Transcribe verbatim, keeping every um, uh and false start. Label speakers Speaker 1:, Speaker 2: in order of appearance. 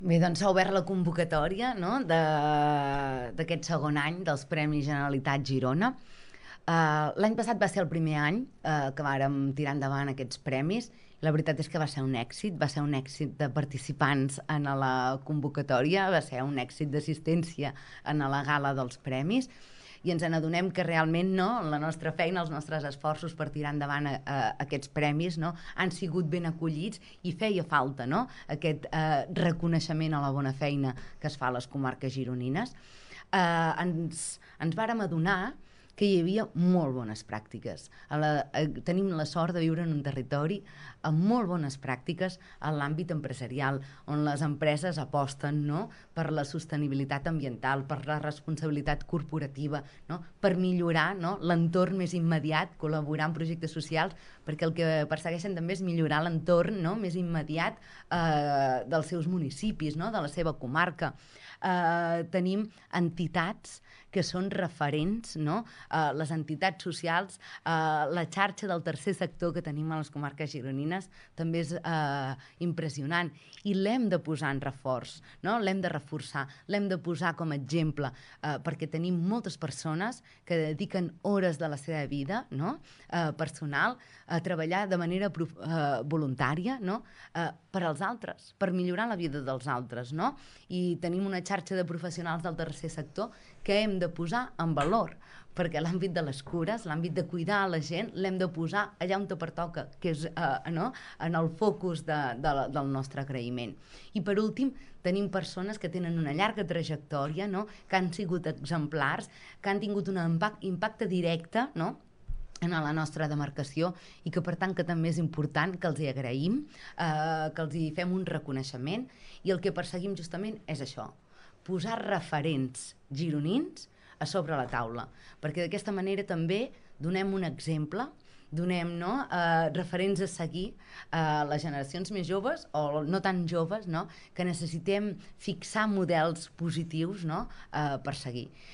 Speaker 1: Bé, doncs s'ha obert la convocatòria, no?, de- d'aquest segon any dels Premis Generalitat Girona. Uh, L'any passat va ser el primer any uh, que vàrem tirar endavant aquests premis. La veritat és que va ser un èxit, va ser un èxit de participants en la convocatòria, va ser un èxit d'assistència en la gala dels premis, i ens n'adonem que realment, no, la nostra feina, els nostres esforços per tirar endavant a, a, aquests premis, no, han sigut ben acollits, i feia falta, no, aquest eh, reconeixement a la bona feina que es fa a les comarques gironines. Eh, ens, ens vàrem adonar que hi havia molt bones pràctiques. A la, a, tenim la sort de viure en un territori amb molt bones pràctiques en l'àmbit empresarial, on les empreses aposten, no, per la sostenibilitat ambiental, per la responsabilitat corporativa, no, per millorar, no, l'entorn més immediat, col·laborar en projectes socials, perquè el que persegueixen també és millorar l'entorn, no, més immediat eh, dels seus municipis, no, de la seva comarca. Eh, tenim entitats que són referents, no? Uh, les entitats socials, uh, la xarxa del tercer sector que tenim a les comarques gironines també és uh, impressionant, i l'hem de posar en reforç, no? L'hem de reforçar, l'hem de posar com a exemple, uh, perquè tenim moltes persones que dediquen hores de la seva vida, no?, uh, personal, a treballar de manera prof, uh, voluntària, no?, uh, per als altres, per millorar la vida dels altres, no? I tenim una xarxa de professionals del tercer sector que hem de posar en valor, perquè l'àmbit de les cures, l'àmbit de cuidar a la gent, l'hem de posar allà on te pertoca, que és eh, no? en el focus de, de, del nostre agraïment. I per últim, tenim persones que tenen una llarga trajectòria, no?, que han sigut exemplars, que han tingut un impact, impacte directe, no?, en la nostra demarcació, i que per tant que també és important que els hi agraïm, eh, que els hi fem un reconeixement, i el que perseguim justament és això, posar referents gironins a sobre la taula, perquè d'aquesta manera també donem un exemple, donem, no, eh, referents a seguir a les generacions més joves o no tan joves, no?, que necessitem fixar models positius, no?, eh, per seguir.